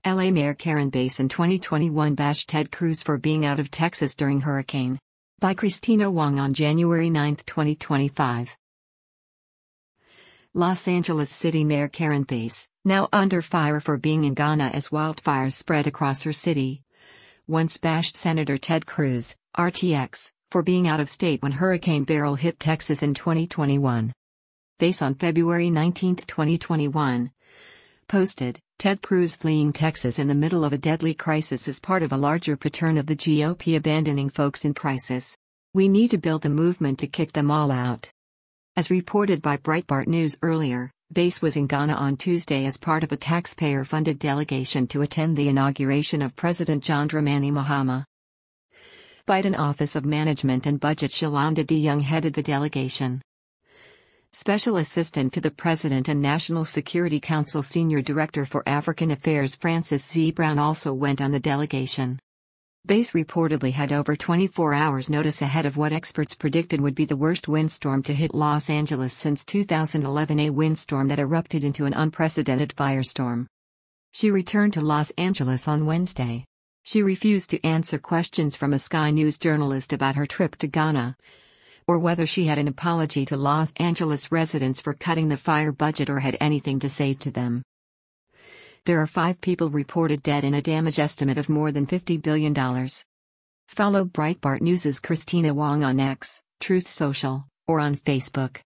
LA Mayor Karen Bass in 2021 bashed Ted Cruz for being out of Texas during hurricane. By Christina Wong on January 9, 2025. Los Angeles City Mayor Karen Bass, now under fire for being in Ghana as wildfires spread across her city, once bashed Senator Ted Cruz, RTX, for being out of state when Hurricane Beryl hit Texas in 2021. Bass on February 19, 2021, posted, Ted Cruz fleeing Texas in the middle of a deadly crisis is part of a larger pattern of the GOP abandoning folks in crisis. We need to build a movement to kick them all out. As reported by Breitbart News earlier, Bass was in Ghana on Tuesday as part of a taxpayer-funded delegation to attend the inauguration of President John Dramani Mahama. Biden Office of Management and Budget Shalonda D. Young headed the delegation. Special Assistant to the President and National Security Council Senior Director for African Affairs Francis Z. Brown also went on the delegation. Bass reportedly had over 24 hours notice ahead of what experts predicted would be the worst windstorm to hit Los Angeles since 2011, a windstorm that erupted into an unprecedented firestorm. She returned to Los Angeles on Wednesday. She refused to answer questions from a Sky News journalist about her trip to Ghana, or whether she had an apology to Los Angeles residents for cutting the fire budget or had anything to say to them. There are 5 people reported dead and a damage estimate of more than $50 billion. Follow Breitbart News' Christina Wong on X, Truth Social, or on Facebook.